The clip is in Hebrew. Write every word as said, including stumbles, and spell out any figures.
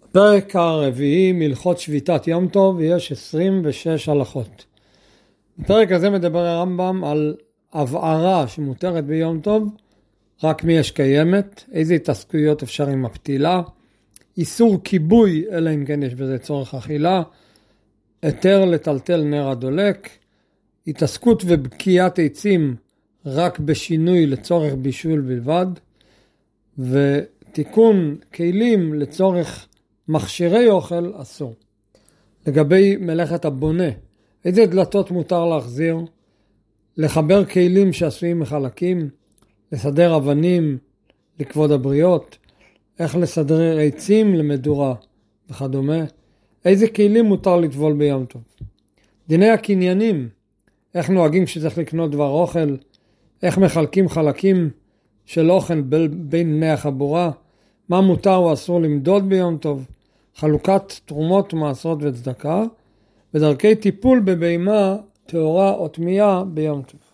פרק הרביעי מלכות שביתת יום טוב, יש עשרים ושש הלכות. בפרק הזה מדבר הרמב"ם על הבערה שמותרת ביום טוב, רק מי יש קיימת, איזה התעסקויות אפשר עם הפתילה, איסור כיבוי אלא אם כן יש בזה צורך אכילה, היתר לטלטל נר הדולק, התעסקות ובקיעת עצים רק בשינוי לצורך בישול בלבד, ותיקון כלים לצורך מכשירי אוכל אסור. לגבי מלאכת הבונה, איזה דלתות מותר להחזיר? לחבר כלים שעשויים מחלקים, לסדר אבנים לכבוד הבריות, איך לסדר עצים למדורה וכדומה. איזה כלים מותר לטבול ביום טוב? דיני הקניינים, איך נוהגים שצריך לקנות דבר אוכל, איך מחלקים חלקים של אוכל בין בני החבורה, מה מותר או אסור למדוד ביום טוב, חלוקת תרומות, מעשרות וצדקה, ודרכי טיפול בבהמה, טהורה או טמאה ביום טוב.